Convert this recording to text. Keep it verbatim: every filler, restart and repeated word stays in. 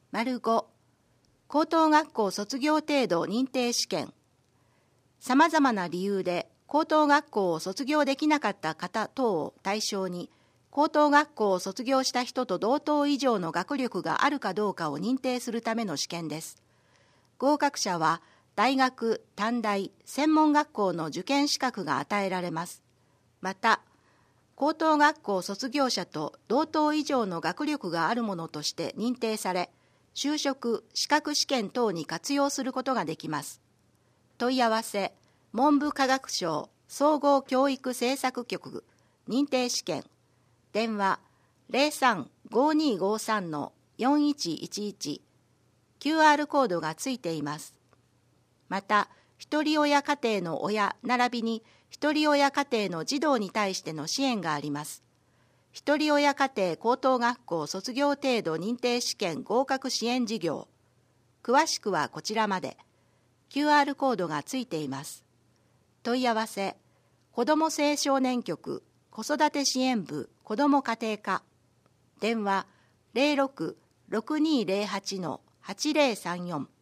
ご、高等学校卒業程度認定試験。さまざまな理由で高等学校を卒業できなかった方等を対象に、高等学校を卒業した人と同等以上の学力があるかどうかを認定するための試験です。合格者は大学、短大、専門学校の受験資格が与えられます。また、高等学校卒業者と同等以上の学力があるものとして認定され、就職、資格試験等に活用することができます。問い合わせ、文部科学省総合教育政策局認定試験。電話 ゼロさん ごーにーごーさん のよんいちいちいち、キューアール コードがついています。また、ひとり親家庭の親並びにひとり親家庭の児童に対しての支援があります。ひとり親家庭高等学校卒業程度認定試験合格支援事業。詳しくはこちらまで。キューアール コードがついています。問い合わせ、子ども青少年局子育て支援部子ども家庭課。電話 ゼロろく ろくにーゼロはち のはちゼロさんよん。